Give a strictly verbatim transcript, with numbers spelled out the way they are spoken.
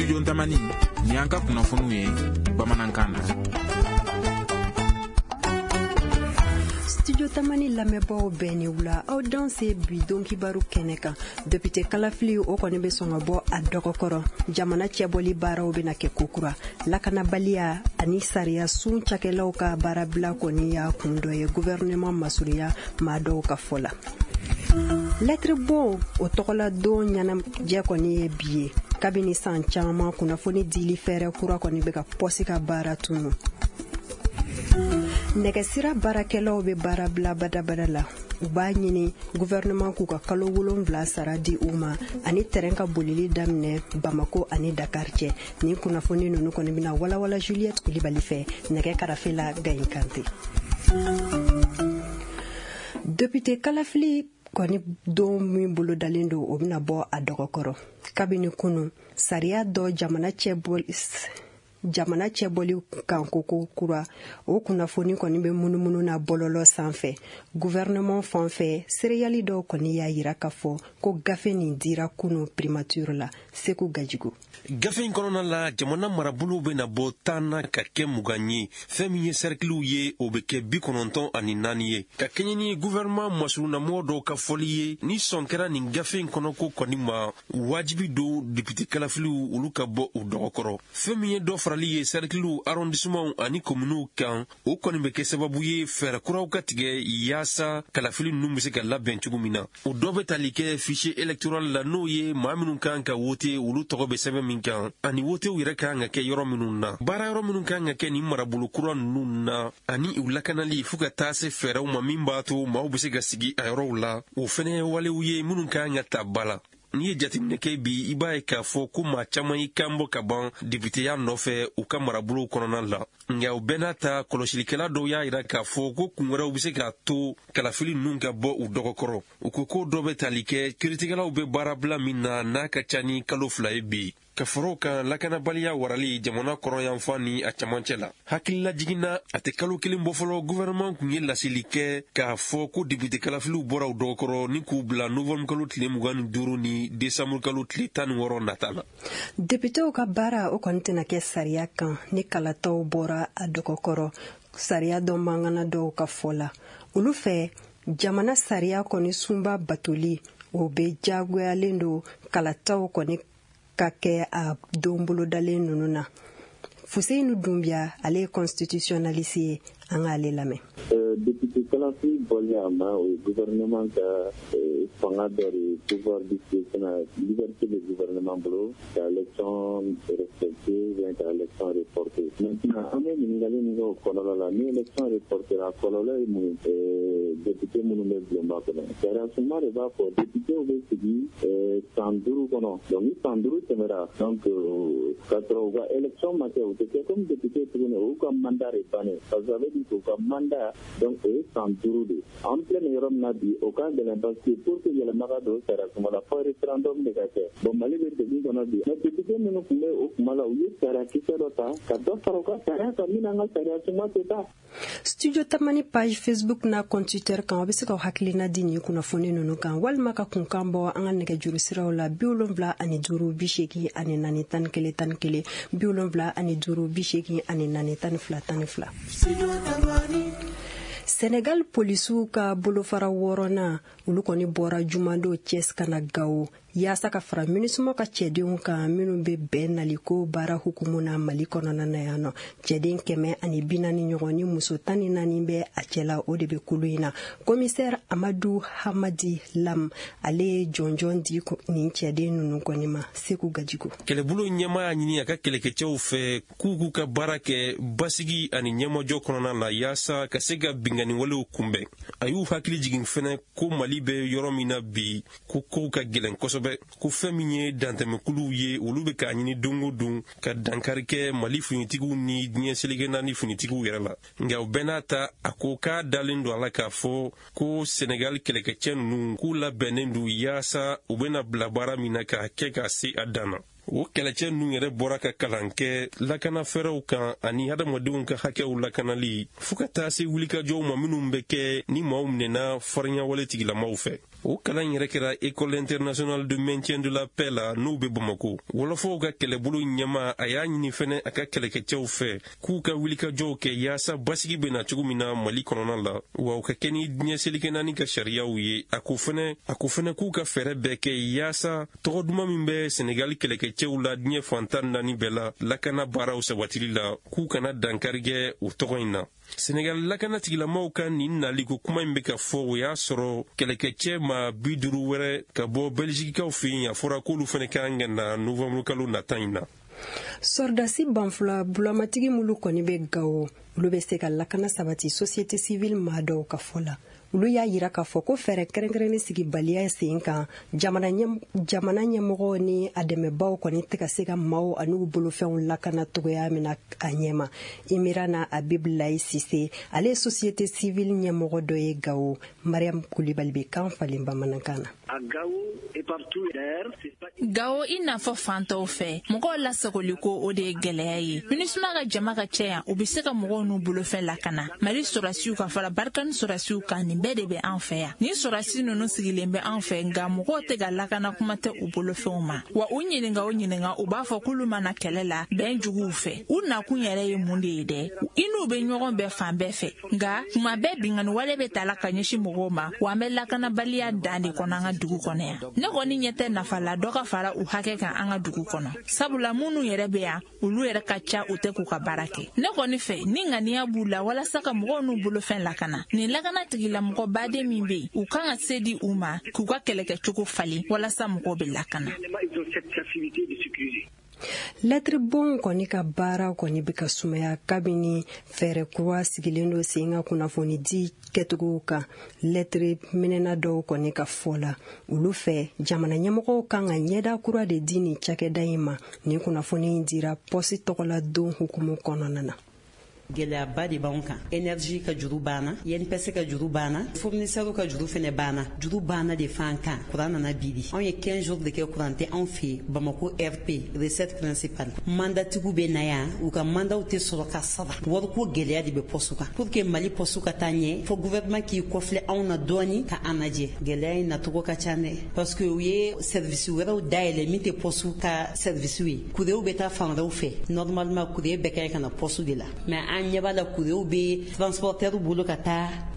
Studio Tamani ni an ka kunnafoniw ye bamanankan na. Studio Tamani lamɛnbaaw bɛɛ ni wula aw danse bi don kibaru kɛnɛ kan député kalafili o kɔni bɛ sɔn ka bɔ a dɔgɔkɔrɔ jamana cɛbɔli baaraw bɛna kɛ kokura lakanabaliya ani sariya sun cakɛlaw ka baarabila kɔni y'a kun dɔ ye gouvernement masurunya maa dɔw ka fɔ la. Lettre bon o tɔgɔla don ɲɛnajɛ kɔni ye bi ye kabini san caman kunnafoni dili fɛrɛ kura kɔni bɛ ka pɔsi ka baara tunu. Nɛgɛsira baarakɛlaw bɛ baara bila badabada la u b'a ɲini gouvernement k'u ka kalo wolonwula sara di u ma ani terrain ka bolili daminɛ Bamako ani Dakar cɛ ni kunnafoni ninnu kɔni bɛna walawala Juliette Kulibali fɛ nɛgɛ karafe la Gayin Kante. Député kalafili kɔni don min bolo dalen don o bɛna bɔ a dɔgɔkɔrɔ kabini kunu sariya dɔ jamana cɛbɔli jamana cɛbɔli kan koko kura o kunnafoni kɔni bɛ munumunu na bɔlɔlɔ sanfɛ gouvernement fan fɛ sereyali dɔw kɔni y'a yira k'a fɔ ko gafe nin dira kunu primature la Seku Gajigo. Gafe in kɔnɔna la jamana marabolo bɛna bɔ tan na ka kɛ mugan ye fɛn min ye cercles ye o bɛ kɛ bi kɔnɔntɔn ani naani ye ka kɛɲɛ ni gouvernement masurunamɔgɔ dɔw ka fɔli ye ni sɔn kɛra nin gafe in kɔnɔ ko kɔni ma wajibi don député kalafiliw olu ka bɔ u dɔgɔkɔrɔ fɛn min ye dɔ farali ye cercles arrondissement ani communes kan o kɔni bɛ kɛ sababu ye fɛɛrɛ kuraw ka tigɛ yaasa kalafili ninnu bɛ se ka labɛn cogo min na o dɔ bɛ tali kɛ fichier électoral la n'o ye maa minnu kan ka wote olu tɔgɔ bɛ sɛbɛn min kan ani wotew yɛrɛ kan ka kɛ yɔrɔ minnu na baara yɔrɔ minnu kan ka kɛ ni marabolo kura ninnu na ani u lakanali fo ka taa se fɛɛrɛw ma min b'a to maaw bɛ se ka sigi a yɔrɔw la o fɛnɛ ye walew ye minnu kan ka ta ba la. N'i ye jateminɛ kɛ bi i b'a ye k'a fɔ ko maa caman y'i kan bɔ ka ban députéya nɔfɛ u ka marabolow kɔnɔna la nka u bɛɛ n'a ta kɔlɔsilikɛla dɔw y'a yira k'a fɔ ko kun wɛrɛw bɛ se k'a to kalafili ninnu ka bɔ u dɔgɔkɔrɔ u ko ko dɔ bɛ tali kɛ kiiritigɛlaw bɛ baarabila min na n'a ka ca ni kalo fila ye bi ka faro kan lakanabaliya warali jamana kɔrɔyanfan ni a camancɛ la hakilila jiginna a tɛ kalo kelen bɔ fɔlɔ gouvernement kun ye laseli kɛ k'a fɔ ko député kalafiliw bɔra u dɔgɔkɔrɔ ni k'u bila novembre kalo tile mugan ni duuru ni décembre kalo tile tan ni wɔɔrɔ nata la. Députéw ka baara o kɔni tɛna kɛ sariya kan ni kalataw bɔra a dɔgɔkɔrɔ sariya dɔ mangana dɔw ka fɔ la olu fɛ jamana sariya kɔni sunba batoli o bɛ jagoyalen don kalataw kɔni ka kɛ a don bolo dalen ninnu na Fuseyinu Dunbiya ale ye constitutionnaliste ye an k'ale lamɛn. Député kalafili bɔli a ma o ye gouvernement ka fanga dɔ de pouvoir discrétionnaire liberté de gouvernement bolo ka élection respectée bien ka élection reportée. Maintenant an bɛ ɲininkali min kɛ o kɔlɔlɔ la ni élection reportée la kɔlɔlɔ ye mun ye député minnu bɛ bulonba kɔnɔ. Sariya sunba de b'a fɔ députéw bɛ sigi san duuru kɔnɔ donc ni san duuru tɛmɛra donc ka sɔrɔ u ka élection ma kɛ u tɛ kɛ comme député tuguni u ka mandat de bannen parce que ça veut dire que u ka mandat donc o ye san duuru de an filɛ nin yɔrɔ min na bi o ka gɛlɛn parce que pour que yɛlɛma ka don sariya sunba la fɔ référendum de ka kɛ bon Mali bɛ degun kɔnɔ bi mais député minnu tun bɛ o kuma la u ye sariya kisɛ dɔ ta ka dɔ fara u ka sariya kan min an ka sariya sunba tɛ taa. Studio Tamani page Facebook na compte Twitter kan a bɛ se ka hakilina di nin kunnafoni ninnu kan walima ka kunkan bɔ an ka nɛgɛjuru siraw la bi wolonwula ani duuru bi seegin ani naani tan ni kelen tan ni kelen bi wolonwula ani duuru bi seegin ani naani tan ni fila tan ni fila. Senegal polisiw ka bolofara wɔɔrɔnan olu kɔni bɔra jumando cɛs kana Gawo yaasa ka fara MINUSMA ka cɛdenw kan minnu bɛ bɛn naliko baara hukumu na Mali kɔnɔna na yan nɔ cɛden kɛmɛ ani bi naani ɲɔgɔn ni muso tan ni naani bɛ a cɛla o de bɛ kulu in na commissaire Amadou Hamadi Lam ale ye jɔnjɔn di nin cɛden ninnu kɔni ma Seku Gajigo. Kɛlɛbolo ɲɛmaa y'a ɲini a ka kɛlɛkɛcɛw fɛ k'u k'u ka baara kɛ basigi ani ɲɛmajɔ kɔnɔna la yaasa ka se ka bingani walew kunbɛn a y'u hakili jigin fɛnɛ ko Mali bɛ yɔrɔ min na bi ko kow ka gɛlɛn kosɛbɛ ko fɛn min ye dantɛmɛkuluw ye olu bɛ k'a ɲini don o don ka dankari kɛ Mali finitigiw ni diɲɛ seleke naani finitigiw yɛrɛ la nka o bɛɛ n'a ta a ko k'a dalen don a la k'a fɔ ko Senegal kɛlɛkɛcɛ ninnu k'u labɛnnen don yaasa u bɛna bila baara min na k'a kɛ ka se a dan na o kɛlɛcɛ ninnu yɛrɛ bɔra ka kalan kɛ lakana fɛrɛw kan ani hadamadenw ka hakɛw lakanali fɔɔ ka taa se wulikajɔw ma minnu bɛ kɛ ni maaw minɛna fariɲawale tigilamaw fɛ. o kalan yɛrɛ kɛra école internationale de maintien de la paix la n'u bɛ Bamako. Wɔlɔfɔw ka kɛlɛbolo ɲɛma a y'a ɲini fɛnɛ a ka kɛlɛkɛcɛw fɛ k'u ka wulikajɔw kɛ yaasa basigi bɛna cogo min na Mali kɔnɔna la, wa u ka kɛ ni diɲɛ selikɛ naani ka sariyaw ye. a ko fɛnɛ a ko fɛnɛ k'u ka fɛɛrɛ bɛɛ kɛ yaasa tɔgɔ duman min bɛ Senegali kɛlɛkɛcɛw la diɲɛ fantan naani bɛɛ la lakana baaraw sabatili la k'u kana dankarigɛ o tɔgɔ in na. Senegal lakana tigilamaw ka nin nali ko kuma in bɛ ka fɔ o y'a sɔrɔ kɛlɛkɛcɛ ma bi duuru wɛrɛ ka bɔ Belgikikaw fɛ yen a fɔra k'olu fɛnɛ kan ka na novembre kalo nata in na. Sɔrdasi banfula bulamatigi mulu kɔni bɛ Gawo olu bɛ se ka lakana sabati société civile maa dɔw ka fɔ la. olu y'a yira k'a fɔ ko fɛɛrɛ kɛrɛnkɛrɛnni sigi baliya sen kan jamana ɲɛmɔgɔw ni a dɛmɛbaw kɔni tɛ ka se ka maaw an'u bolofɛnw lakana togoya min na a ɲɛma. Imirana Abibilayi Sise ale ye société civile ɲɛmɔgɔ dɔ ye Gawo. Mariam Kulibali bɛ kan falen bamanankan na. Gawo i n'a fɔ fantɔw fɛ mɔgɔw lasagoli ko o de ye gɛlɛya ye. MINUSMA ka jama ka cɛ yan u bɛ se ka mɔgɔw n'u bolofɛn lakana. Mali sɔrɔsiw ka fara barika ni sɔrɔsiw kan nin bɛɛ de bɛ an fɛ yan. Ni sɔrɔsi ninnu sigilen bɛ an fɛ nka mɔgɔw tɛ ka lakana kuma tɛ u bolofɛnw ma. Wa u ɲininka o ɲininka u b'a fɔ k'olu mana kɛlɛ la bɛn juguw fɛ. U nakun yɛrɛ ye mun de ye dɛ? I n'u bɛ ɲɔgɔn bɛɛ fan bɛɛ fɛ. Nka kuma bɛɛ bingani wale bɛ ta la ka ɲɛsin mɔgɔw ma wa an bɛ lakanabaliya dan de kɔnɔ an ka dugu kɔnɔ yan. Ne kɔni ɲɛ tɛ nafa la dɔ ka fara u hakɛ kan an ka dugu kɔnɔ. Sabula minnu yɛrɛ bɛ yan olu yɛrɛ ka ca u tɛ k'u ka baara kɛ. Ne kɔni fɛ ni ŋaniya b'u la walasa ka mɔgɔw n'u bolofɛn lakana. Nin lakana tigilamɔgɔ baden min bɛ yen u kan ka se di u ma k'u ka kɛlɛkɛcogo falen walasa mɔgɔw bɛ lakana. Lettre bon kɔni ka baara kɔni bɛ ka sumaya kabini fɛɛrɛ kura sigilen do sen ka kunnafoni di kɛtogow kan. Lettre minɛna dɔw kɔni ka fɔ la olu fɛ jamana ɲɛmɔgɔw kan ka ɲɛda kura de di nin cakɛda in ma. Nin kunnafoni in dira pɔsi tɔgɔla don hukumu kɔnɔna na. Gɛlɛyaba de b'anw kan. Énergie ka juru banna, I N P S ka juru banna, fournisseur ka juru fɛnɛ banna. Juru banna de fan kan. Kuran nana bidi. Anw ye quinze jours de kɛ kuran tɛ anw fɛ Bamako R P, recette principale. Mandatigiw bɛ na yan, u ka mandaw tɛ sɔrɔ ka sara. Wariko gɛlɛya de bɛ poste kan. Pour que Mali poste ka taa ɲɛ, fo gouvernement k'i kɔfilɛ anw na dɔɔni ka an lajɛ. Gɛlɛya in nacogo ka ca dɛ. Parce que u ye service wɛrɛw dayɛlɛ min tɛ poste ka service ye. Kurew bɛ taa fan wɛrɛw fɛ. Normalement kure bɛɛ ka ɲi ka na poste de la. Mais an ɲɛ b'a la kurew bɛ transporteur bolo ka taa